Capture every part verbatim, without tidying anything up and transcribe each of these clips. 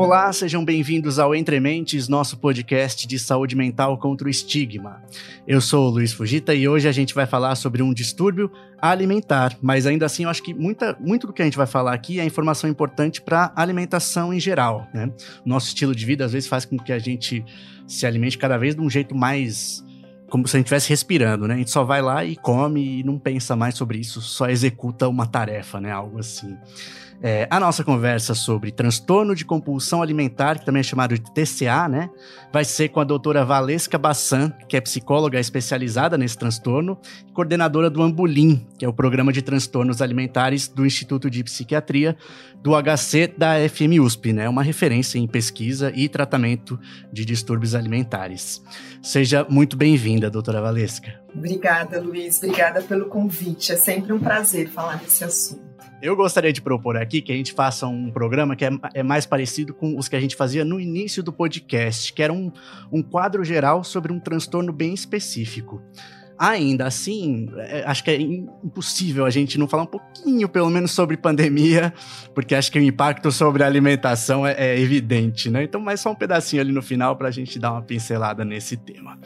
Olá, sejam bem-vindos ao Entre Mentes, nosso podcast de saúde mental contra o estigma. Eu sou o Luiz Fujita e hoje a gente vai falar sobre um distúrbio alimentar, mas ainda assim eu acho que muita, muito do que a gente vai falar aqui é informação importante para a alimentação em geral, né? Nosso estilo de vida às vezes faz com que a gente se alimente cada vez de um jeito mais... como se a gente estivesse respirando, né? A gente só vai lá e come e não pensa mais sobre isso, só executa uma tarefa, né? Algo assim. É, a nossa conversa sobre transtorno de compulsão alimentar, que também é chamado de T C A, né? Vai ser com a doutora Valesca Bassan, que é psicóloga especializada nesse transtorno, e coordenadora do Ambulim, que é o Programa de Transtornos Alimentares do Instituto de Psiquiatria do H C da F M U S P, né? Uma referência em pesquisa e tratamento de distúrbios alimentares. Seja muito bem-vinda, doutora Valesca. Obrigada, Luiz. Obrigada pelo convite. É sempre um prazer falar desse assunto. Eu gostaria de propor aqui que a gente faça um programa que é, é mais parecido com os que a gente fazia no início do podcast, que era um, um quadro geral sobre um transtorno bem específico. Ainda assim, é, acho que é impossível a gente não falar um pouquinho, pelo menos, sobre pandemia, porque acho que o impacto sobre a alimentação é, é evidente, né? Então, mais só um pedacinho ali no final para a gente dar uma pincelada nesse tema.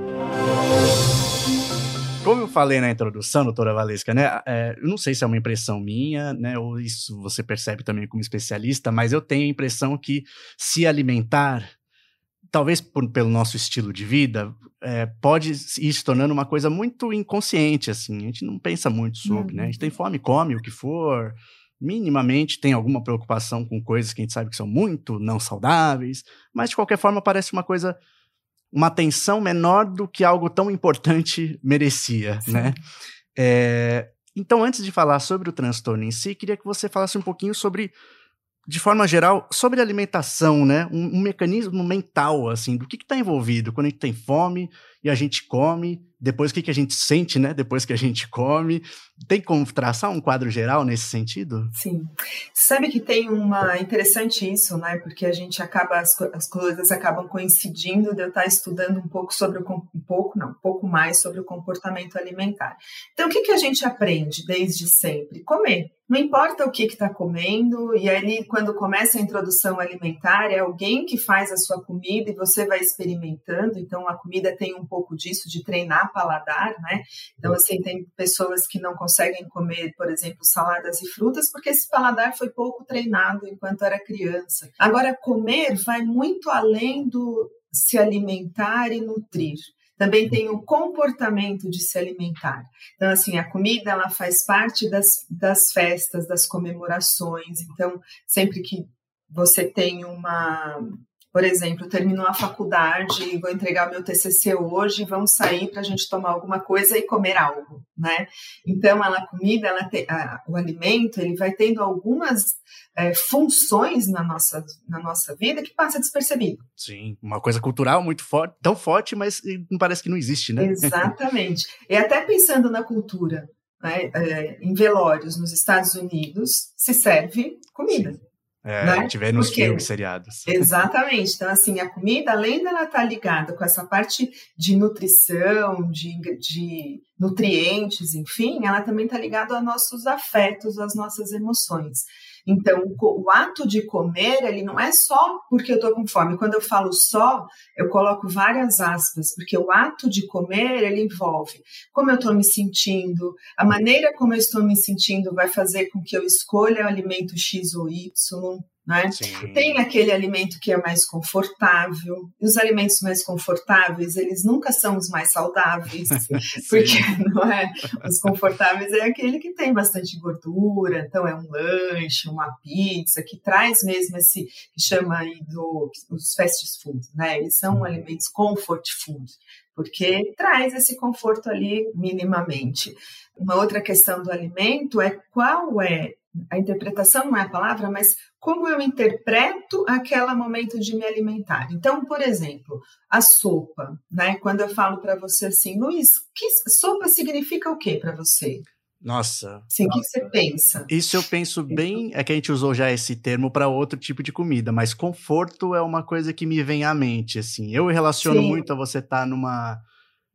Como eu falei na introdução, doutora Valesca, né, é, eu não sei se é uma impressão minha, né, ou isso você percebe também como especialista, mas eu tenho a impressão que se alimentar, talvez por, pelo nosso estilo de vida, é, pode ir se tornando uma coisa muito inconsciente, assim, a gente não pensa muito sobre, uhum. né, a gente tem fome, come o que for, minimamente tem alguma preocupação com coisas que a gente sabe que são muito não saudáveis, mas de qualquer forma parece uma coisa... uma atenção menor do que algo tão importante merecia, Sim. né? É, então, antes de falar sobre o transtorno em si, queria que você falasse um pouquinho sobre, de forma geral, sobre a alimentação, né? Um, um mecanismo mental, assim, do que está envolvido quando a gente tem fome e a gente come, depois o que, que a gente sente, né? Depois que a gente come. Tem como traçar um quadro geral nesse sentido? Sim. Sabe que tem uma... interessante isso, né? Porque a gente acaba... As, as coisas acabam coincidindo de eu estar estudando um pouco sobre o... Um pouco, não. Um pouco mais sobre o comportamento alimentar. Então, o que, que a gente aprende desde sempre? Comer. Não importa o que está comendo, e aí quando começa a introdução alimentar, é alguém que faz a sua comida e você vai experimentando, então a comida tem um pouco disso, de treinar paladar, né? Então, assim, tem pessoas que não conseguem comer, por exemplo, saladas e frutas, porque esse paladar foi pouco treinado enquanto era criança. Agora, comer vai muito além do se alimentar e nutrir. Também tem o comportamento de se alimentar. Então, assim, a comida, ela faz parte das, das festas, das comemorações. Então, sempre que você tem uma... Por exemplo, terminou a faculdade, vou entregar o meu T C C hoje, vamos sair para a gente tomar alguma coisa e comer algo, né? Então, ela, a comida, ela te, a, o alimento, ele vai tendo algumas é, funções na nossa, na nossa vida que passa despercebido. Sim, uma coisa cultural muito forte, tão forte, mas parece que não existe, né? Exatamente. E até pensando na cultura, né, é, em velórios nos Estados Unidos, se serve comida. Sim. É, né? a gente vê nos Porque, filmes, seriados. Exatamente. Então, assim, a comida, além dela estar ligada com essa parte de nutrição, de, de nutrientes, enfim, ela também está ligada aos nossos afetos, às nossas emoções. Então, o, o ato de comer, ele não é só porque eu estou com fome. Quando eu falo só, eu coloco várias aspas, porque o ato de comer, ele envolve como eu estou me sentindo, a maneira como eu estou me sentindo vai fazer com que eu escolha o alimento X ou Y, né? Tem aquele alimento que é mais confortável, e os alimentos mais confortáveis, eles nunca são os mais saudáveis, porque não é? Os confortáveis é aquele que tem bastante gordura, então é um lanche, uma pizza, que traz mesmo esse, que chama aí do, os fast food, né? Eles são alimentos comfort food, porque traz esse conforto ali minimamente. Uma outra questão do alimento é qual é, a interpretação não é a palavra, mas como eu interpreto aquele momento de me alimentar. Então, por exemplo, a sopa, né? Quando eu falo para você assim, Luiz, que sopa significa o quê para você? Nossa. Sim, o que você pensa? Isso eu penso bem, é que a gente usou já esse termo para outro tipo de comida, mas conforto é uma coisa que me vem à mente, assim. Eu relaciono Sim. muito a você estar tá numa...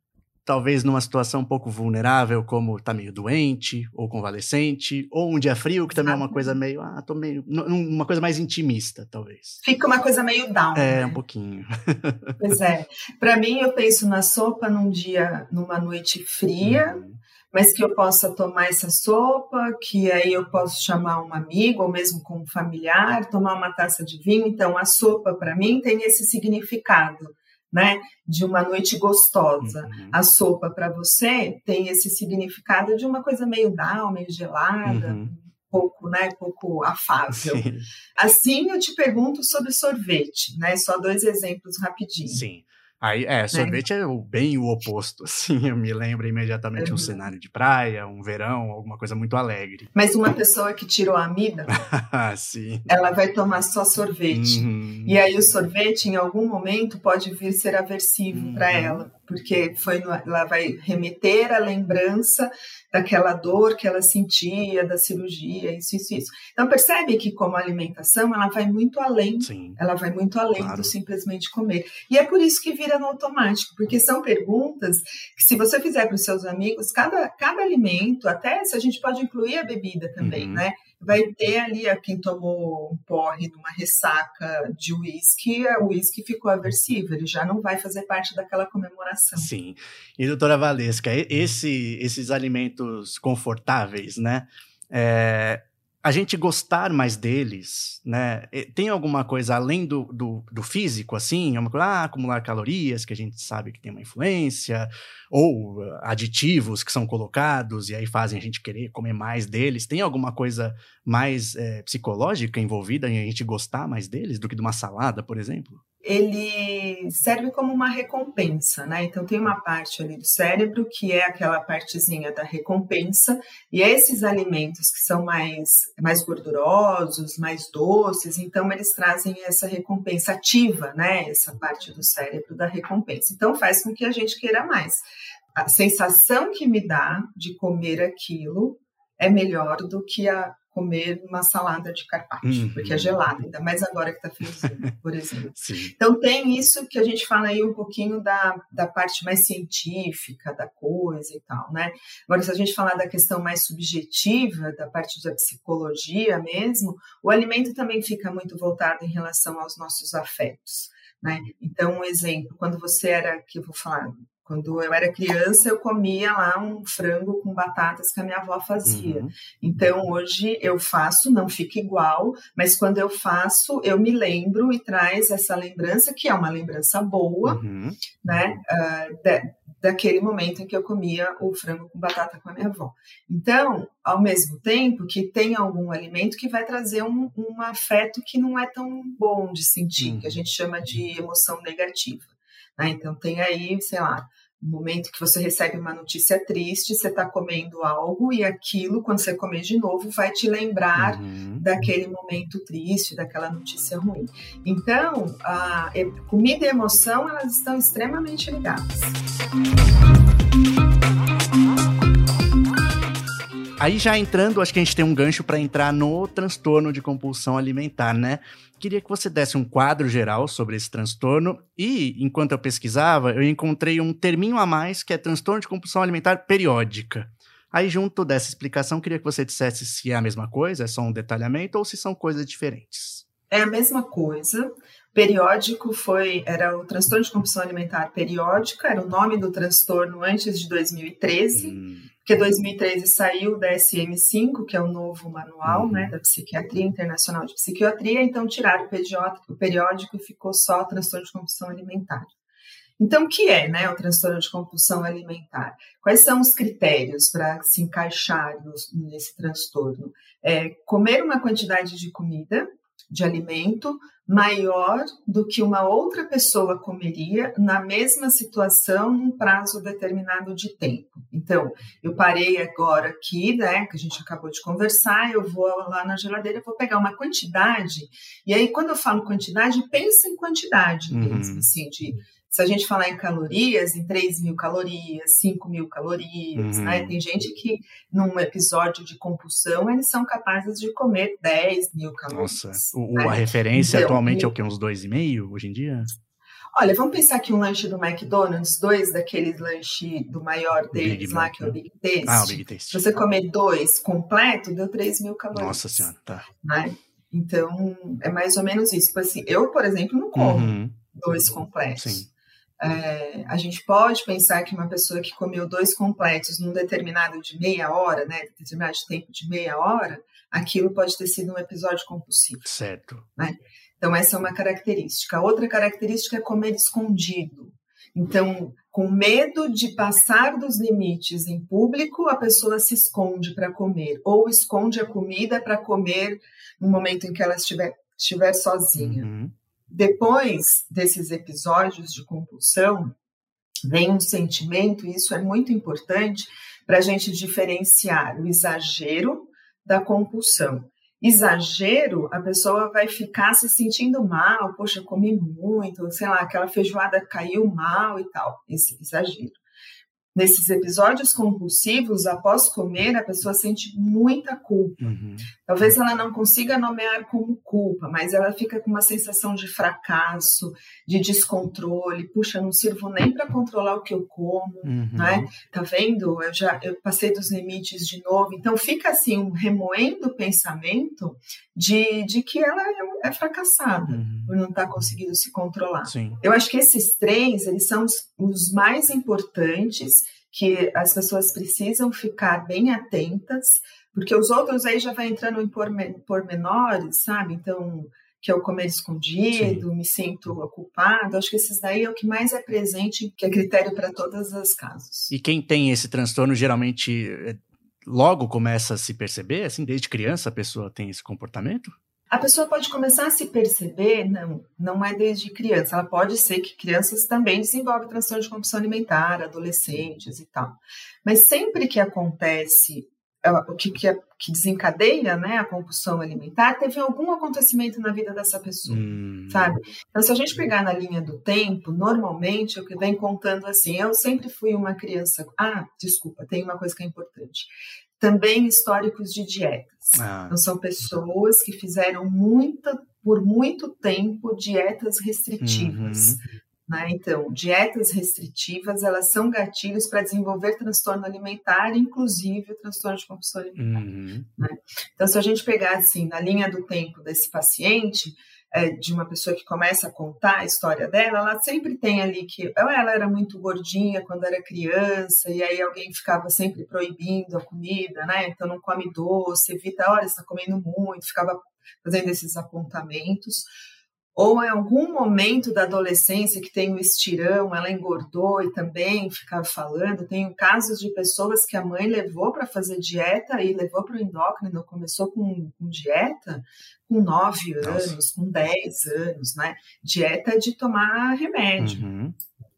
talvez numa situação um pouco vulnerável, como tá meio doente, ou convalescente, ou um dia frio, que também é uma coisa meio, ah, tô meio, uma coisa mais intimista, talvez. Fica uma coisa meio down, É, né? um pouquinho. Pois é. Para mim, eu penso na sopa num dia, numa noite fria, uhum. mas que eu possa tomar essa sopa, que aí eu posso chamar um amigo, ou mesmo com um familiar, tomar uma taça de vinho. Então, a sopa, para mim, tem esse significado, né, de uma noite gostosa. Uhum. A sopa, para você, tem esse significado de uma coisa meio down, meio gelada, uhum. um pouco, né, pouco afável. Sim. Assim, eu te pergunto sobre sorvete, né, só dois exemplos rapidinho. Sim. Aí, é, sorvete é, é bem o oposto, assim, eu me lembro imediatamente uhum. um cenário de praia, um verão, alguma coisa muito alegre. Mas uma pessoa que tirou a amida, Sim. ela vai tomar só sorvete. Uhum. E aí o sorvete, em algum momento, pode vir ser aversivo uhum. para ela, porque foi no, ela vai remeter à lembrança daquela dor que ela sentia, da cirurgia, isso, isso, isso. Então, percebe que como alimentação, ela vai muito além, Sim. ela vai muito além claro. do simplesmente comer. E é por isso que vira no automático, porque são perguntas que, se você fizer para os seus amigos, cada, cada alimento, até se a gente pode incluir a bebida também, uhum. né? Vai ter ali a quem tomou um porre numa ressaca de uísque, o uísque ficou aversivo, ele já não vai fazer parte daquela comemoração. Sim. E, doutora Valesca, esse, esses alimentos confortáveis, né? É, a gente gostar mais deles, né? Tem alguma coisa além do, do, do físico, assim? É uma coisa, ah, acumular calorias, que a gente sabe que tem uma influência, ou aditivos que são colocados e aí fazem a gente querer comer mais deles. Tem alguma coisa mais é, psicológica envolvida em a gente gostar mais deles do que de uma salada, por exemplo? Ele serve como uma recompensa, né? Então tem uma parte ali do cérebro que é aquela partezinha da recompensa, e esses alimentos que são mais, mais gordurosos, mais doces, então eles trazem essa recompensa ativa, né? Essa parte do cérebro da recompensa. Então faz com que a gente queira mais. A sensação que me dá de comer aquilo é melhor do que a comer uma salada de carpaccio, uhum. porque é gelada, ainda mais agora que está friozinho, por exemplo. Sim. Então tem isso que a gente fala aí um pouquinho da, da parte mais científica da coisa e tal, né? Agora, se a gente falar da questão mais subjetiva, da parte da psicologia mesmo, o alimento também fica muito voltado em relação aos nossos afetos, né? Então, um exemplo, quando você era, que eu vou falar... Quando eu era criança, eu comia lá um frango com batatas que a minha avó fazia. Uhum. Então, hoje eu faço, não fica igual, mas quando eu faço, eu me lembro e traz essa lembrança, que é uma lembrança boa, uhum. né, uh, da, daquele momento em que eu comia o frango com batata com a minha avó. Então, ao mesmo tempo que tem algum alimento que vai trazer um, um afeto que não é tão bom de sentir, uhum. que a gente chama de emoção negativa. Né? Então, tem aí, sei lá, um momento que você recebe uma notícia triste, você está comendo algo e aquilo, quando você comer de novo, vai te lembrar uhum. daquele momento triste, daquela notícia ruim. Então, a comida e emoção, elas estão extremamente ligadas. Aí já entrando, acho que a gente tem um gancho para entrar no transtorno de compulsão alimentar, né? Queria que você desse um quadro geral sobre esse transtorno e, enquanto eu pesquisava, eu encontrei um terminho a mais que é transtorno de compulsão alimentar periódica. Aí, junto dessa explicação, queria que você dissesse se é a mesma coisa, é só um detalhamento, ou se são coisas diferentes. É a mesma coisa. Periódico foi, era o transtorno de compulsão alimentar periódica, era o nome do transtorno antes de dois mil e treze, hum. porque dois mil e treze saiu o D S M cinco, que é o novo manual, uhum. né, da Psiquiatria Internacional de Psiquiatria, então tiraram o periódico, o periódico e ficou só o transtorno de compulsão alimentar. Então, o que é, né, o transtorno de compulsão alimentar? Quais são os critérios para se encaixar nos, nesse transtorno? É comer uma quantidade de comida, de alimento, maior do que uma outra pessoa comeria na mesma situação num prazo determinado de tempo. Então, eu parei agora aqui, né, que a gente acabou de conversar, eu vou lá na geladeira, vou pegar uma quantidade, e aí quando eu falo quantidade, pensa em quantidade mesmo, uhum. assim, de... Se a gente falar em calorias, em três mil calorias, cinco mil calorias, uhum. né? Tem gente que, num episódio de compulsão, eles são capazes de comer dez mil calorias. Nossa, o, né? A referência então, atualmente é o quê? Uns dois e meio hoje em dia? Olha, vamos pensar que um lanche do McDonald's, dois daqueles lanches do maior deles Big lá, Mac, que é o né? Big Taste. Ah, o Big Taste. Se você comer dois completo, deu três mil calorias. Nossa Senhora, tá. Né? Então, é mais ou menos isso. Tipo assim, eu, por exemplo, não como uhum. dois completos. Sim. É, a gente pode pensar que uma pessoa que comeu dois completos num determinado de meia hora, né, determinado tempo de meia hora, aquilo pode ter sido um episódio compulsivo. Certo. Né? Então, essa é uma característica. Outra característica é comer escondido. Então, com medo de passar dos limites em público, a pessoa se esconde para comer, ou esconde a comida para comer no momento em que ela estiver, estiver sozinha. Uhum. Depois desses episódios de compulsão, vem um sentimento, e isso é muito importante para a gente diferenciar o exagero da compulsão. Exagero, a pessoa vai ficar se sentindo mal, poxa, comi muito, sei lá, aquela feijoada caiu mal e tal, esse exagero. Nesses episódios compulsivos, após comer, a pessoa sente muita culpa. Uhum. Talvez ela não consiga nomear como culpa, mas ela fica com uma sensação de fracasso, de descontrole. Puxa, não sirvo nem para controlar o que eu como, uhum. né? Tá vendo? Eu já eu passei dos limites de novo. Então, fica assim, um remoendo o pensamento de, de que ela é, é fracassada uhum. por não estar conseguindo se controlar. Sim. Eu acho que esses três, eles são os, os mais importantes, que as pessoas precisam ficar bem atentas, porque os outros aí já vai entrando em pormenores, sabe? Então, que é o comer escondido, Sim. me sinto culpado. Acho que esses daí é o que mais é presente, que é critério para todos os casos. E quem tem esse transtorno, geralmente, logo começa a se perceber? Assim, desde criança a pessoa tem esse comportamento? A pessoa pode começar a se perceber, não, não é desde criança. Ela pode ser que crianças também desenvolvem transtorno de compulsão alimentar, adolescentes e tal. Mas sempre que acontece, o que, que, que desencadeia, né, a compulsão alimentar, teve algum acontecimento na vida dessa pessoa, hum. sabe? Então, se a gente pegar na linha do tempo, normalmente, o que vem contando assim, eu sempre fui uma criança... Ah, desculpa, tem uma coisa que é importante. Também históricos de dietas. Ah. Então, são pessoas que fizeram muita, por muito tempo dietas restritivas. Uhum. Né? Então, dietas restritivas, elas são gatilhos para desenvolver transtorno alimentar, inclusive o transtorno de compulsão alimentar. Uhum. Né? Então, se a gente pegar assim, na linha do tempo desse paciente, é, de uma pessoa que começa a contar a história dela, ela sempre tem ali que ela era muito gordinha quando era criança, e aí alguém ficava sempre proibindo a comida, né? Então não come doce, evita, olha, você está comendo muito, ficava fazendo esses apontamentos. Ou em algum momento da adolescência que tem um estirão, ela engordou e também ficava falando. Tenho casos de pessoas que a mãe levou para fazer dieta e levou para o endócrino, começou com, com dieta com nove anos, Nossa. com dez anos, né? Dieta de tomar remédio. Uhum.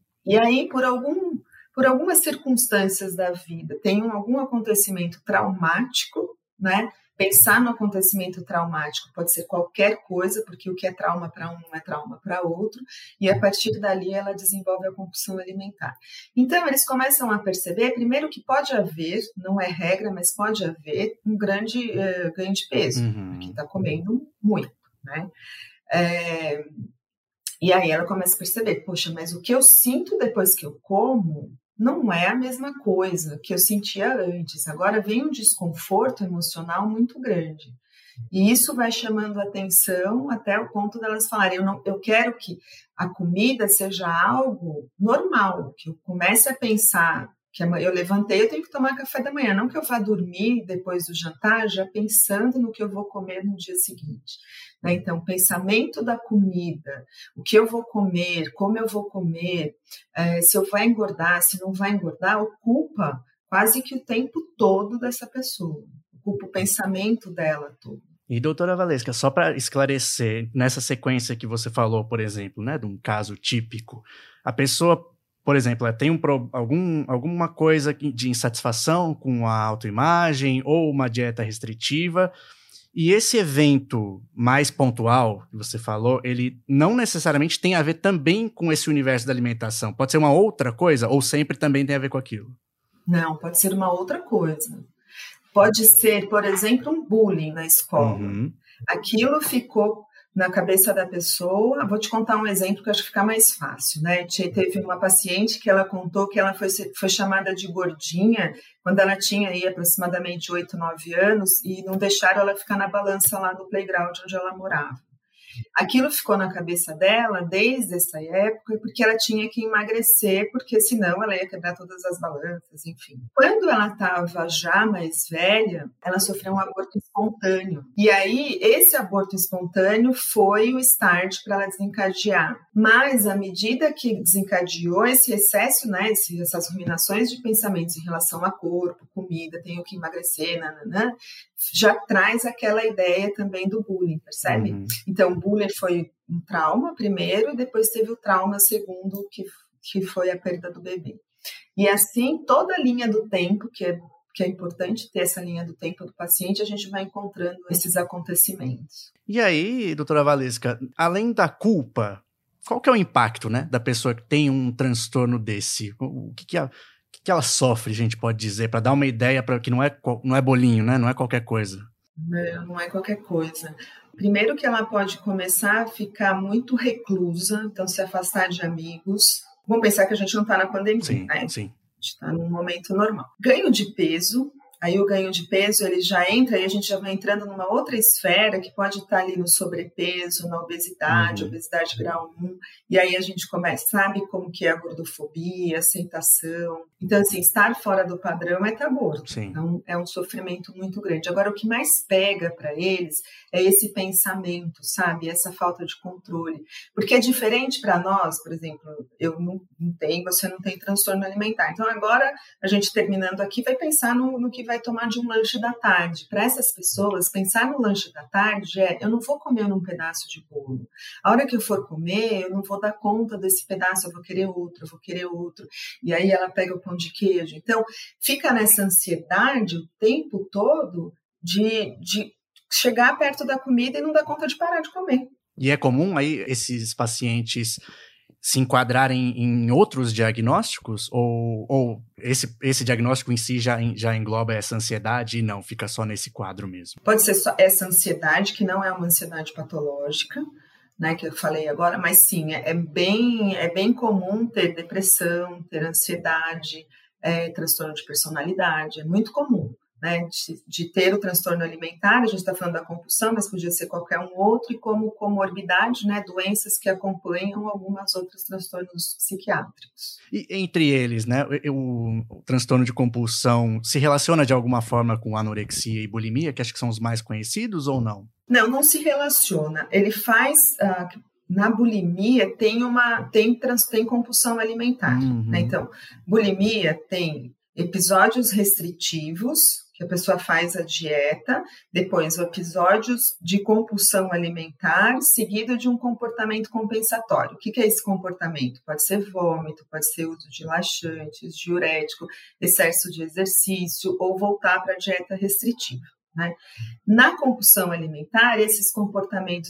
E aí, por, algum, por algumas circunstâncias da vida, tem um, algum acontecimento traumático, né? Pensar no acontecimento traumático pode ser qualquer coisa, porque o que é trauma para um não é trauma para outro, e a partir dali ela desenvolve a compulsão alimentar. Então, eles começam a perceber, primeiro, que pode haver, não é regra, mas pode haver um grande uh, ganho de peso, uhum. porque está comendo muito, né? É, e aí ela começa a perceber, poxa, mas o que eu sinto depois que eu como não é a mesma coisa que eu sentia antes. Agora vem um desconforto emocional muito grande. E isso vai chamando a atenção até o ponto delas falarem, eu, não, eu quero que a comida seja algo normal, que eu comece a pensar que eu levantei, eu tenho que tomar café da manhã, não que eu vá dormir depois do jantar já pensando no que eu vou comer no dia seguinte. Né? Então, pensamento da comida, o que eu vou comer, como eu vou comer, é, se eu vai engordar, se não vai engordar, ocupa quase que o tempo todo dessa pessoa, ocupa o pensamento dela todo. E, doutora Valesca, só para esclarecer, nessa sequência que você falou, por exemplo, né, de um caso típico, a pessoa, por exemplo, ela tem um, algum, alguma coisa de insatisfação com a autoimagem ou uma dieta restritiva, e esse evento mais pontual que você falou, ele não necessariamente tem a ver também com esse universo da alimentação. Pode ser uma outra coisa ou sempre também tem a ver com aquilo? Não, pode ser uma outra coisa. Pode ser, por exemplo, um bullying na escola. Uhum. Aquilo ficou na cabeça da pessoa. Vou te contar um exemplo que eu acho que fica mais fácil, né? Teve uma paciente que ela contou que ela foi, foi chamada de gordinha quando ela tinha aí aproximadamente oito, nove anos e não deixaram ela ficar na balança lá no playground onde ela morava. Aquilo ficou na cabeça dela desde essa época, porque ela tinha que emagrecer, porque senão ela ia quebrar todas as balanças, enfim. Quando ela estava já mais velha, ela sofreu um aborto espontâneo. E aí, esse aborto espontâneo foi o start para ela desencadear. Mas, à medida que desencadeou esse excesso, né, esse, essas ruminações de pensamentos em relação a corpo, comida, tenho que emagrecer, nananã, já traz aquela ideia também do bullying, percebe? Uhum. Então, o bullying foi um trauma primeiro e depois teve o trauma segundo, que, que foi a perda do bebê. E assim, toda a linha do tempo, que é, que é importante ter essa linha do tempo do paciente, a gente vai encontrando esses acontecimentos. E aí, doutora Valesca, além da culpa, qual que é o impacto, né, da pessoa que tem um transtorno desse? O que que a... O que ela sofre, a gente pode dizer, para dar uma ideia, para que não é, não é bolinho, né? Não é qualquer coisa. Não, não é qualquer coisa. Primeiro que ela pode começar a ficar muito reclusa, então se afastar de amigos. Vamos pensar que a gente não está na pandemia, sim, né? Sim. A gente está num momento normal. Ganho de peso. Aí o ganho de peso, ele já entra, aí a gente já vai entrando numa outra esfera que pode estar ali no sobrepeso, na obesidade, uhum. obesidade grau um, e aí a gente começa, sabe como que é a gordofobia, aceitação. Então, assim, estar fora do padrão é estar gordo. Sim. Então, é um sofrimento muito grande. Agora, o que mais pega para eles é esse pensamento, sabe? Essa falta de controle. Porque é diferente para nós, por exemplo, eu não, não tenho, você não tem transtorno alimentar. Então, agora, a gente terminando aqui, vai pensar no, no que vai tomar de um lanche da tarde. Para essas pessoas, pensar no lanche da tarde é, eu não vou comer num pedaço de bolo. A hora que eu for comer, eu não vou dar conta desse pedaço, eu vou querer outro, eu vou querer outro. E aí ela pega o pão de queijo. Então, fica nessa ansiedade o tempo todo de, de chegar perto da comida e não dar conta de parar de comer. E é comum aí esses pacientes se enquadrarem em outros diagnósticos? Ou, ou esse, esse diagnóstico em si já, já engloba essa ansiedade e não, fica só nesse quadro mesmo? Pode ser só essa ansiedade, que não é uma ansiedade patológica, né, que eu falei agora, mas sim, é, é, bem, é bem comum ter depressão, ter ansiedade, é, transtorno de personalidade, é muito comum. Né, de, de ter o transtorno alimentar, a gente está falando da compulsão, mas podia ser qualquer um outro, e como comorbidade, né, doenças que acompanham algumas outros transtornos psiquiátricos. E entre eles, né, o, o transtorno de compulsão se relaciona de alguma forma com anorexia e bulimia, que acho que são os mais conhecidos, ou não? Não, não se relaciona. Ele faz... Uh, na bulimia tem, uma, tem, trans, tem compulsão alimentar. Uhum. Né? Então, bulimia tem episódios restritivos, que a pessoa faz a dieta, depois episódios de compulsão alimentar, seguido de um comportamento compensatório. O que é esse comportamento? Pode ser vômito, pode ser uso de laxantes, diurético, excesso de exercício ou voltar para a dieta restritiva. Né? Na compulsão alimentar, esses comportamentos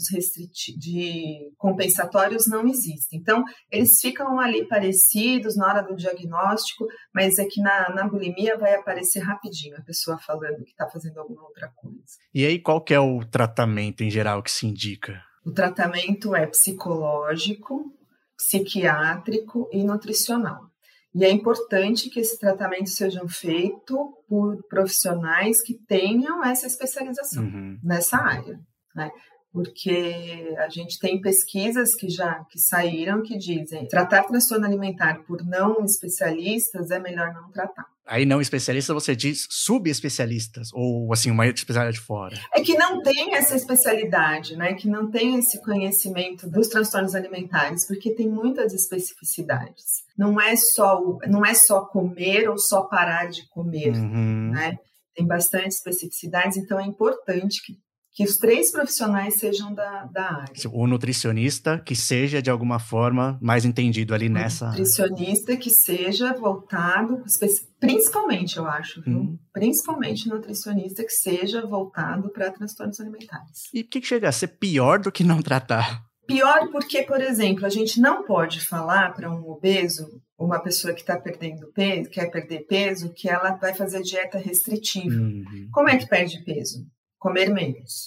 de compensatórios não existem. Então, eles ficam ali parecidos na hora do diagnóstico, mas é que na, na bulimia vai aparecer rapidinho a pessoa falando que está fazendo alguma outra coisa. E aí, qual que é o tratamento em geral que se indica? O tratamento é psicológico, psiquiátrico e nutricional. E é importante que esses tratamentos sejam feitos por profissionais que tenham essa especialização uhum. nessa área, né? Porque a gente tem pesquisas que já que saíram que dizem tratar transtorno alimentar por não especialistas é melhor não tratar. Aí não especialista, você diz subespecialistas, ou assim, uma especialidade fora. É que não tem essa especialidade, né? Que não tem esse conhecimento dos transtornos alimentares, porque tem muitas especificidades. Não é só, não é só comer ou só parar de comer, uhum. né? Tem bastante especificidades, então é importante que que os três profissionais sejam da, da área. O nutricionista que seja, de alguma forma, mais entendido ali o nessa... nutricionista que seja voltado, principalmente, eu acho, viu? Hum. Principalmente nutricionista que seja voltado para transtornos alimentares. E o que chega a ser pior do que não tratar? Pior porque, por exemplo, a gente não pode falar para um obeso, uma pessoa que está perdendo peso, quer perder peso, que ela vai fazer dieta restritiva. Uhum. Como é que perde peso? Comer menos,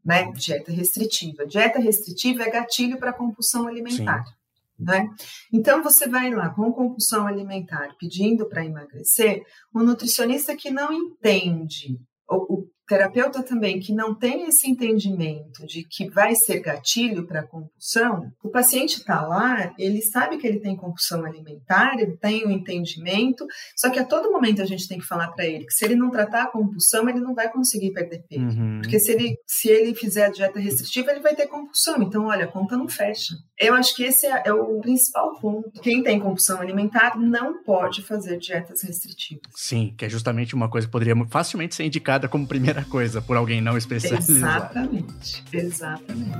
né? Dieta restritiva. Dieta restritiva é gatilho para compulsão alimentar. Sim. Né? Então você vai lá com compulsão alimentar pedindo para emagrecer, um nutricionista que não entende, o, o terapeuta também que não tem esse entendimento de que vai ser gatilho para a compulsão, o paciente está lá, ele sabe que ele tem compulsão alimentar, ele tem o entendimento, só que a todo momento a gente tem que falar para ele que se ele não tratar a compulsão, ele não vai conseguir perder peso. Uhum. Porque se ele, se ele fizer a dieta restritiva, ele vai ter compulsão. Então, olha, a conta não fecha. Eu acho que esse é, é o principal ponto. Quem tem compulsão alimentar não pode fazer dietas restritivas. Sim, que é justamente uma coisa que poderia facilmente ser indicada como primeira coisa por alguém não especializado. Exatamente, exatamente.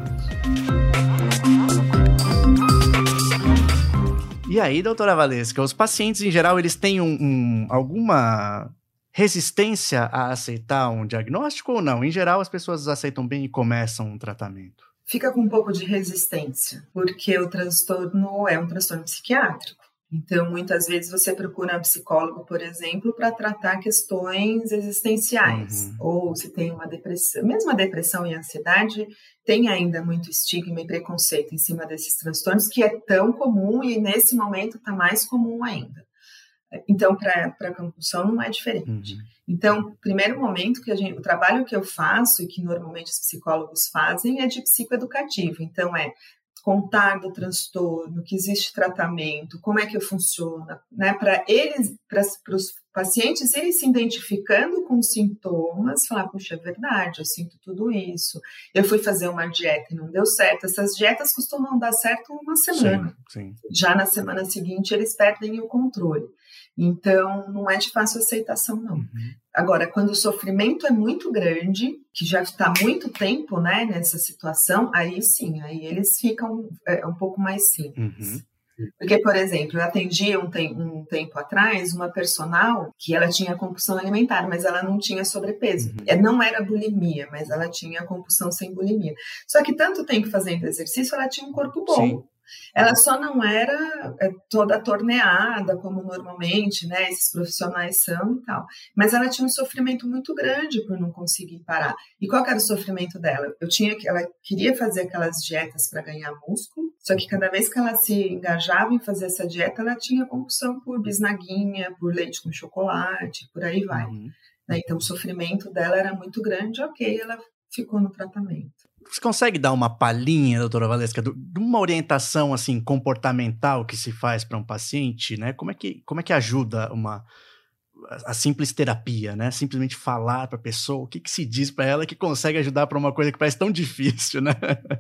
E aí, doutora Valesca, os pacientes em geral, eles têm um, um, alguma resistência a aceitar um diagnóstico ou não? Em geral, as pessoas aceitam bem e começam um tratamento. Fica com um pouco de resistência, porque o transtorno é um transtorno psiquiátrico. Então, muitas vezes você procura um psicólogo, por exemplo, para tratar questões existenciais. Uhum. Ou se tem uma depressão. Mesmo a depressão e a ansiedade tem ainda muito estigma e preconceito em cima desses transtornos, que é tão comum e nesse momento está mais comum ainda. Então, para a compulsão não é diferente. Uhum. Então, primeiro momento que a gente, o trabalho que eu faço e que normalmente os psicólogos fazem é de psicoeducativo. Então, é contar do transtorno, que existe tratamento, como é que funciona, né? Para eles, para os pacientes, eles se identificando com os sintomas, falar, puxa, é verdade, eu sinto tudo isso, eu fui fazer uma dieta e não deu certo. Essas dietas costumam dar certo uma semana. Sim, sim. Já na semana seguinte, eles perdem o controle. Então, não é de fácil aceitação, não. Uhum. Agora, quando o sofrimento é muito grande, que já está há muito tempo, né, nessa situação, aí sim, aí eles ficam é, um pouco mais simples. Uhum. Porque, por exemplo, eu atendi um, te- um tempo atrás uma personal que ela tinha compulsão alimentar, mas ela não tinha sobrepeso. Uhum. Não era bulimia, mas ela tinha compulsão sem bulimia. Só que tanto tempo fazendo exercício, ela tinha um corpo bom. Sim. Ela só não era toda torneada, como normalmente, né, esses profissionais são e tal. Mas ela tinha um sofrimento muito grande por não conseguir parar. E qual que era o sofrimento dela? Eu tinha, ela queria fazer aquelas dietas para ganhar músculo, só que cada vez que ela se engajava em fazer essa dieta, ela tinha compulsão por bisnaguinha, por leite com chocolate, por aí vai. Uhum. Então, o sofrimento dela era muito grande, ok, ela ficou no tratamento. Você consegue dar uma palhinha, doutora Valesca, de uma orientação assim, comportamental que se faz para um paciente, né? Como é que, como é que ajuda uma, a simples terapia, né? Simplesmente falar para a pessoa o que, que se diz para ela que consegue ajudar para uma coisa que parece tão difícil, né?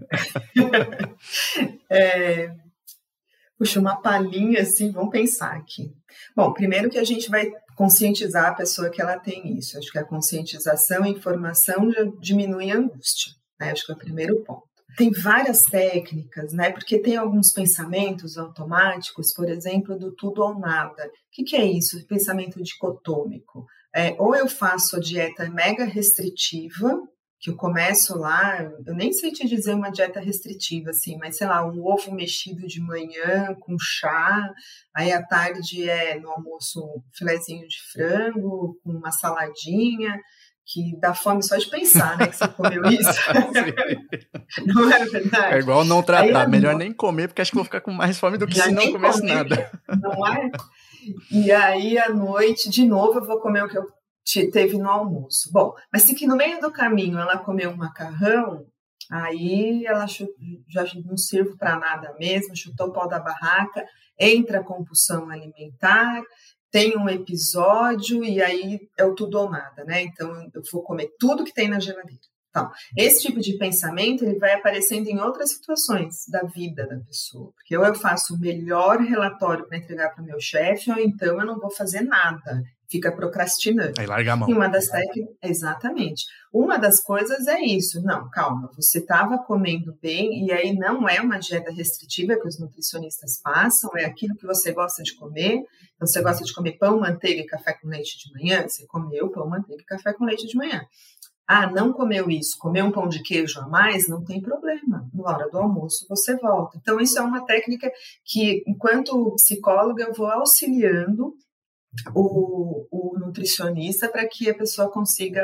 é, puxa, uma palhinha assim, vamos pensar aqui. Bom, primeiro que a gente vai conscientizar a pessoa que ela tem isso. Acho que a conscientização e informação já diminui a angústia. Acho que é o primeiro ponto. Tem várias técnicas, né? Porque tem alguns pensamentos automáticos, por exemplo, do tudo ou nada. O que, que é isso? O pensamento dicotômico. É, ou eu faço a dieta mega restritiva, que eu começo lá, eu nem sei te dizer uma dieta restritiva, assim, mas sei lá, um ovo mexido de manhã com chá, aí à tarde é no almoço um filezinho de frango com uma saladinha, que dá fome só de pensar, né, que você comeu isso. Não é verdade? É igual não tratar, aí, melhor não... nem comer, porque acho que vou ficar com mais fome do que já se não comesse comer, nada. Não é? E aí, à noite, de novo, eu vou comer o que eu teve no almoço. Bom, mas se que no meio do caminho ela comeu um macarrão, aí ela já não serve para nada mesmo, chutou o pau da barraca, entra a compulsão alimentar, tem um episódio e aí é o tudo ou nada, né? Então, eu vou comer tudo que tem na geladeira. Então, esse tipo de pensamento ele vai aparecendo em outras situações da vida da pessoa. Porque ou eu faço o melhor relatório para entregar para o meu chefe, ou então eu não vou fazer nada. Fica procrastinando. Aí larga a mão. E uma das técnicas, exatamente. Uma das coisas é isso. Não, calma, você estava comendo bem e aí não é uma dieta restritiva que os nutricionistas passam, é aquilo que você gosta de comer. Então, você gosta de comer pão, manteiga e café com leite de manhã? Você comeu pão, manteiga e café com leite de manhã. Ah, não comeu isso, comeu um pão de queijo a mais, não tem problema. Na hora do almoço você volta. Então, isso é uma técnica que, enquanto psicóloga, eu vou auxiliando o, o nutricionista para que a pessoa consiga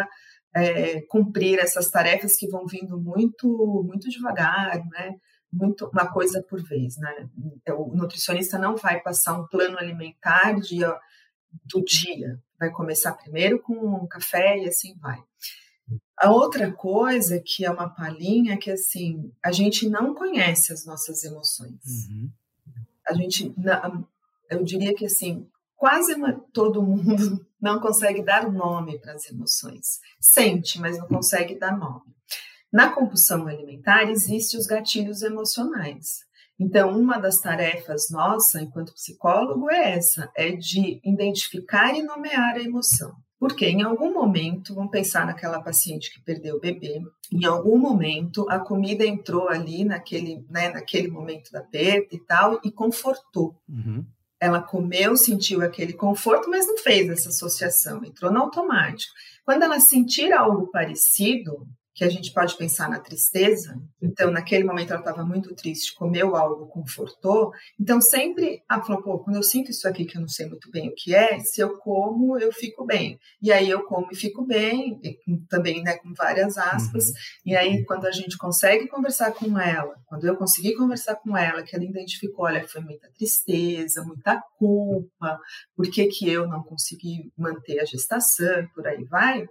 é, cumprir essas tarefas que vão vindo muito, muito devagar, né? Muito, uma coisa por vez, né? O nutricionista não vai passar um plano alimentar de, do dia, vai começar primeiro com um café e assim vai. A outra coisa que é uma palhinha é que assim, a gente não conhece as nossas emoções. Uhum. A gente, eu diria que assim, quase todo mundo não consegue dar nome para as emoções. Sente, mas não consegue dar nome. Na compulsão alimentar, existem os gatilhos emocionais. Então, uma das tarefas nossa, enquanto psicólogo, é essa, é de identificar e nomear a emoção. Porque em algum momento, vamos pensar naquela paciente que perdeu o bebê, em algum momento a comida entrou ali naquele, né, naquele momento da perda e tal, e confortou. Uhum. Ela comeu, sentiu aquele conforto, mas não fez essa associação, entrou no automático. Quando ela sentir algo parecido, que a gente pode pensar na tristeza, então naquele momento ela estava muito triste, comeu algo, confortou, então sempre, ela falou, pô, quando eu sinto isso aqui que eu não sei muito bem o que é, se eu como, eu fico bem. E aí eu como e fico bem, e também, né, com várias aspas, uhum. E aí quando a gente consegue conversar com ela, quando eu consegui conversar com ela, que ela identificou, olha, foi muita tristeza, muita culpa, por que que eu não consegui manter a gestação, por aí vai,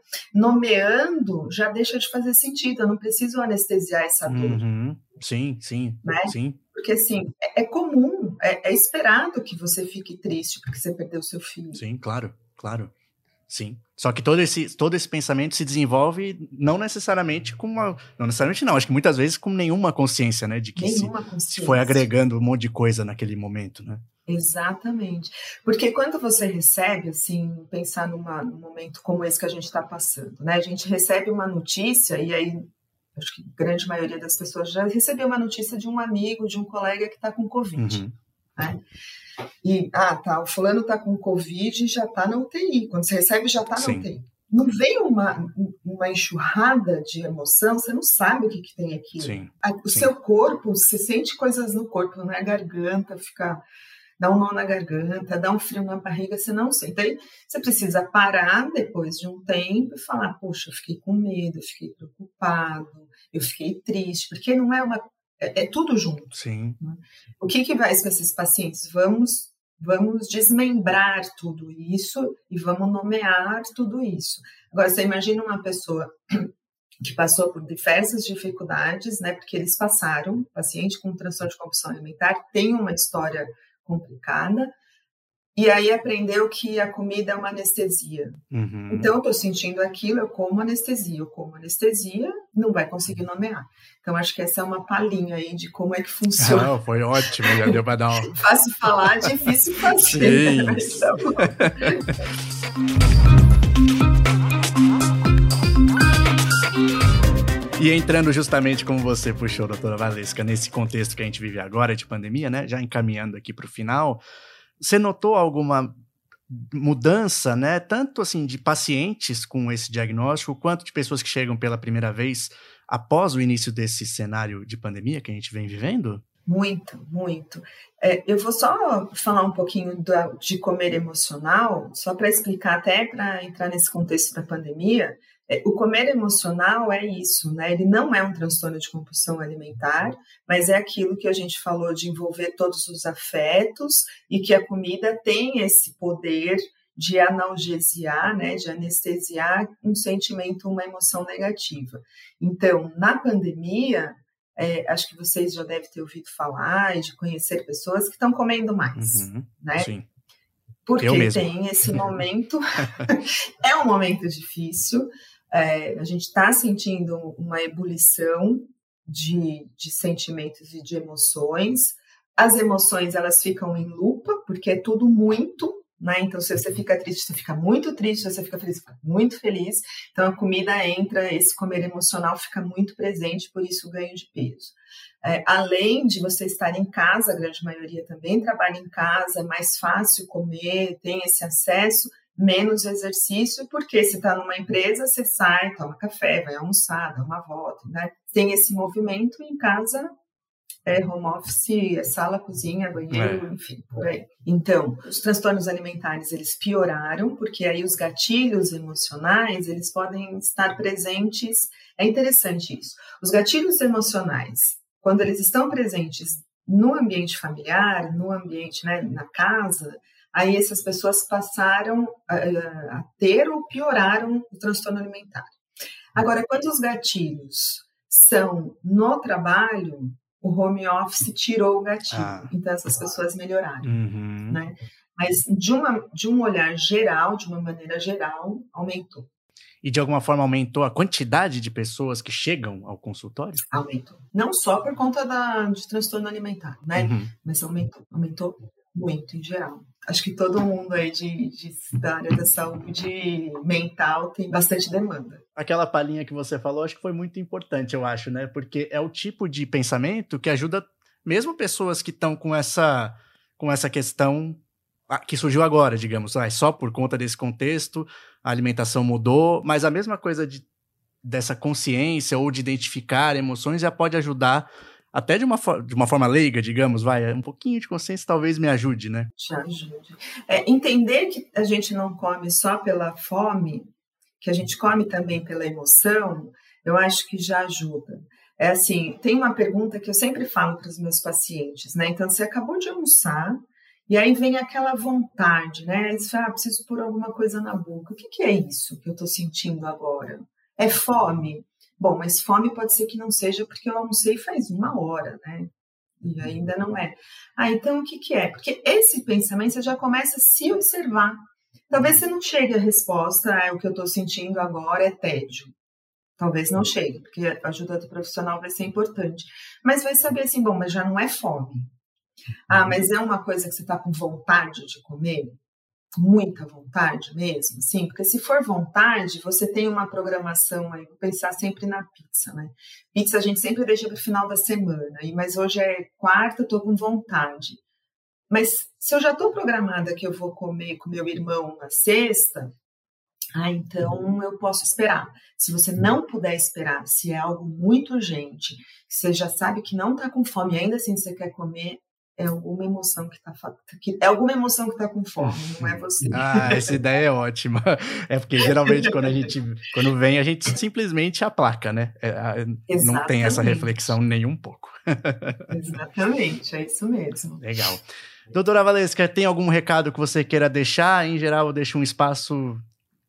nomeando já deixa de fazer sentido, eu não preciso anestesiar essa dor. Uhum. Sim, sim, né? sim. Porque, assim, é, é comum, é, é esperado que você fique triste porque você perdeu seu filho. Sim, claro, claro. Sim. Só que todo esse, todo esse pensamento se desenvolve não necessariamente com uma... Não necessariamente não, acho que muitas vezes com nenhuma consciência, né? De que nenhuma se, consciência. se foi agregando um monte de coisa naquele momento, né? Exatamente. Porque quando você recebe, assim, pensar numa, num momento como esse que a gente está passando, né? A gente recebe uma notícia e aí, acho que a grande maioria das pessoas já recebeu uma notícia de um amigo, de um colega que está com Covid, uhum. né? E, ah, tá, o fulano está com Covid e já está na U T I. Quando você recebe, já está na U T I. Não vem uma, uma enxurrada de emoção, você não sabe o que, que tem aqui. Sim, o sim. seu corpo, você sente coisas no corpo, né? A garganta fica... dá um nó na garganta, dá um frio na barriga, você não sente. Aí você precisa parar depois de um tempo e falar, poxa, eu fiquei com medo, eu fiquei preocupado, eu fiquei triste, porque não é uma... É, é tudo junto. Sim. Né? O que que vai com esses pacientes? Vamos, vamos desmembrar tudo isso e vamos nomear tudo isso. Agora, você imagina uma pessoa que passou por diversas dificuldades, né? Porque eles passaram, paciente com transtorno de compulsão alimentar tem uma história complicada, e aí aprendeu que a comida é uma anestesia. Uhum. Então, eu estou sentindo aquilo, eu como anestesia, eu como anestesia, não vai conseguir nomear. Então, acho que essa é uma palhinha aí de como é que funciona. Ah, foi ótimo, já deu para dar uma... Fácil falar, difícil fazer. Sim. Tá bom. E entrando justamente como você puxou, doutora Valesca, nesse contexto que a gente vive agora de pandemia, né? Já encaminhando aqui para o final, você notou alguma mudança, né? Tanto assim de pacientes com esse diagnóstico, quanto de pessoas que chegam pela primeira vez após o início desse cenário de pandemia que a gente vem vivendo? Muito, muito. É, eu vou só falar um pouquinho da, de comer emocional, só para explicar, até para entrar nesse contexto da pandemia. É, o comer emocional é isso, né? Ele não é um transtorno de compulsão alimentar, mas é aquilo que a gente falou de envolver todos os afetos e que a comida tem esse poder de analgesiar, né? De anestesiar um sentimento, uma emoção negativa. Então, na pandemia... É, acho que vocês já devem ter ouvido falar e de conhecer pessoas que estão comendo mais, uhum, né? Sim. Porque Eu mesmo. tem esse momento, é um momento difícil, é, a gente está sentindo uma ebulição de, de sentimentos e de emoções. As emoções, elas ficam em lupa, porque é tudo muito, né? Então, se você fica triste, você fica muito triste, se você fica feliz, você fica muito feliz. Então, a comida entra, esse comer emocional fica muito presente, por isso o ganho de peso. É, além de você estar em casa, a grande maioria também trabalha em casa, é mais fácil comer, tem esse acesso, menos exercício, porque se está numa empresa, você sai, toma café, vai almoçar, dá uma volta, né? Tem esse movimento, em casa é home office, é sala, cozinha, banheiro, É. enfim, por aí. Então, os transtornos alimentares, eles pioraram, porque aí os gatilhos emocionais, eles podem estar presentes. É interessante isso. Os gatilhos emocionais, quando eles estão presentes no ambiente familiar, no ambiente, né, na casa, aí essas pessoas passaram a, a ter ou pioraram o transtorno alimentar. Agora, quando os gatilhos são no trabalho, o home office tirou o gatilho. Ah. Então, essas pessoas melhoraram. Uhum. Né? Mas, de, uma, de um olhar geral, de uma maneira geral, aumentou. E, de alguma forma, aumentou a quantidade de pessoas que chegam ao consultório? Aumentou. Não só por conta da, de transtorno alimentar, né? Uhum. Mas aumentou. Aumentou muito, em geral. Acho que todo mundo aí de, de, da área da saúde mental tem bastante demanda. Aquela palhinha que você falou, acho que foi muito importante, eu acho, né? Porque é o tipo de pensamento que ajuda mesmo pessoas que estão com essa, com essa questão que surgiu agora, digamos, ah, só por conta desse contexto, a alimentação mudou, mas a mesma coisa de, dessa consciência ou de identificar emoções já pode ajudar até de uma, de uma forma leiga, digamos, vai, um pouquinho de consciência talvez me ajude, né? Te ajude. É, entender que a gente não come só pela fome, que a gente come também pela emoção, eu acho que já ajuda. É assim, tem uma pergunta que eu sempre falo para os meus pacientes, né? Então, você acabou de almoçar, e aí vem aquela vontade, né? Você fala, ah, preciso pôr alguma coisa na boca. O que, que é isso que eu estou sentindo agora? É fome? Bom, mas fome pode ser que não seja porque eu almocei faz uma hora, né? E ainda não é. Ah, então o que, que é? Porque esse pensamento você já começa a se observar. Talvez você não chegue à resposta, ah, o que eu estou sentindo agora é tédio. Talvez não chegue, porque a ajuda do profissional vai ser importante. Mas vai saber assim, bom, mas já não é fome. Ah, mas é uma coisa que você está com vontade de comer? Muita vontade mesmo, assim, porque se for vontade, você tem uma programação aí, vou pensar sempre na pizza, né? Pizza a gente sempre deixa para o final da semana, mas hoje é quarta, estou com vontade. Mas se eu já estou programada que eu vou comer com meu irmão na sexta, ah, então eu posso esperar. Se você não puder esperar, se é algo muito urgente, você já sabe que não está com fome e ainda assim você quer comer, é alguma emoção que está que é alguma emoção que está com fome, não é você. Ah, essa ideia é ótima. É porque geralmente quando a gente quando vem a gente simplesmente aplaca, né? É, não tem essa reflexão nem um pouco. Exatamente, é isso mesmo. Legal. Doutora Valesca, tem algum recado que você queira deixar? Em geral, eu deixo um espaço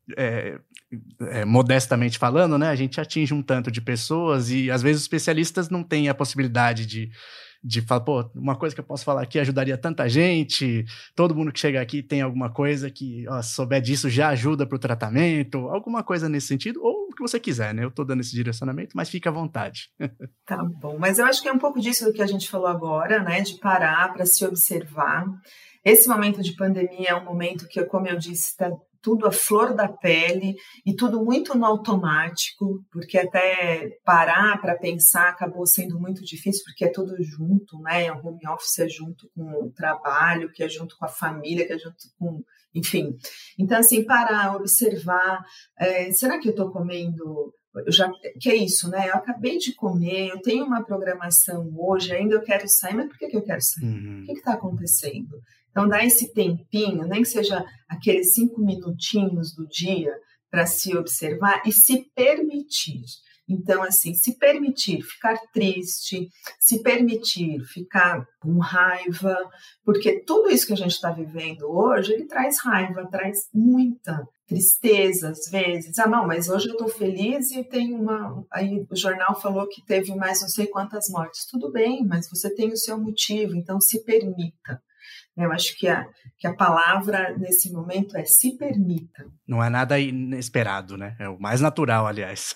é, é, modestamente falando, né? A gente atinge um tanto de pessoas e às vezes os especialistas não têm a possibilidade de de falar, pô, uma coisa que eu posso falar aqui ajudaria tanta gente, todo mundo que chega aqui tem alguma coisa que, ó, se souber disso já ajuda para o tratamento, alguma coisa nesse sentido, ou o que você quiser, né? Eu tô dando esse direcionamento, mas fica à vontade. Tá bom, mas eu acho que é um pouco disso do que a gente falou agora, né? De parar para se observar. Esse momento de pandemia é um momento que, como eu disse, está tudo à flor da pele e tudo muito no automático, porque até parar para pensar acabou sendo muito difícil, porque é tudo junto, né? O home office é junto com o trabalho, que é junto com a família, que é junto com... Enfim. Então, assim, parar, observar, é, será que eu estou comendo... Eu já, que é isso, né? Eu acabei de comer, eu tenho uma programação hoje, ainda eu quero sair, mas por que, que eu quero sair? Uhum. O que está acontecendo? Então, dá esse tempinho, nem que seja aqueles cinco minutinhos do dia para se observar e se permitir. Então, assim, se permitir ficar triste, se permitir ficar com raiva, porque tudo isso que a gente está vivendo hoje, ele traz raiva, traz muita tristeza, às vezes. Ah, não, mas hoje eu estou feliz e tem uma... Aí o jornal falou que teve mais não sei quantas mortes. Tudo bem, mas você tem o seu motivo, então se permita. Eu acho que a, que a palavra nesse momento é se permita. Não é nada inesperado, né? É o mais natural, aliás.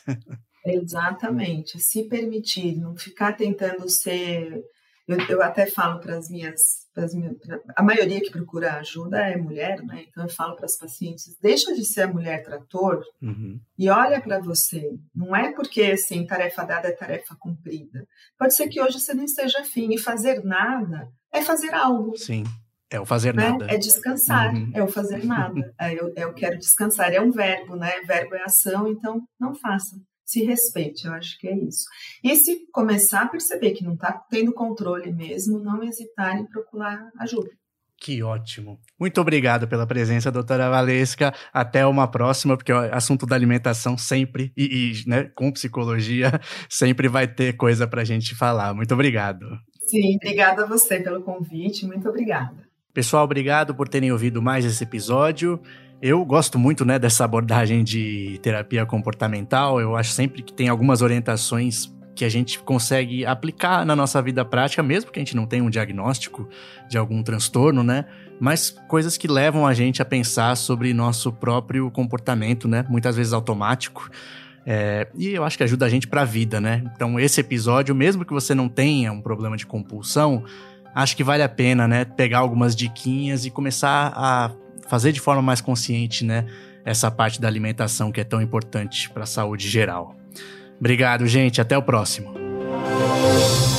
Exatamente, se permitir, não ficar tentando ser... Eu, eu até falo para as minhas, pras minhas... A maioria que procura ajuda é mulher, né? Então eu falo para as pacientes, deixa de ser a mulher trator uhum. e olha para você. Não é porque, assim, tarefa dada é tarefa cumprida. Pode ser que hoje você não esteja afim e fazer nada é fazer algo. Sim. É o fazer né? nada. É descansar, uhum. é o fazer nada. É, eu, eu quero descansar, é um verbo, né? Verbo é ação, então não faça. se respeite, eu acho que é isso. E se começar a perceber que não está tendo controle mesmo, não hesitar em procurar ajuda. Que ótimo. Muito obrigado pela presença, doutora Valesca. Até uma próxima, porque o assunto da alimentação sempre, e, e né, com psicologia, sempre vai ter coisa para a gente falar. Muito obrigado. Sim, obrigada a você pelo convite. Muito obrigada. Pessoal, obrigado por terem ouvido mais esse episódio. Eu gosto muito, né, dessa abordagem de terapia comportamental. Eu acho sempre que tem algumas orientações que a gente consegue aplicar na nossa vida prática, mesmo que a gente não tenha um diagnóstico de algum transtorno, né? Mas coisas que levam a gente a pensar sobre nosso próprio comportamento, né? Muitas vezes automático. É, e eu acho que ajuda a gente para a vida, né? Então, esse episódio, mesmo que você não tenha um problema de compulsão, acho que vale a pena, né? Pegar algumas diquinhas e começar a fazer de forma mais consciente, né? Essa parte da alimentação que é tão importante para a saúde geral. Obrigado, gente. Até o próximo.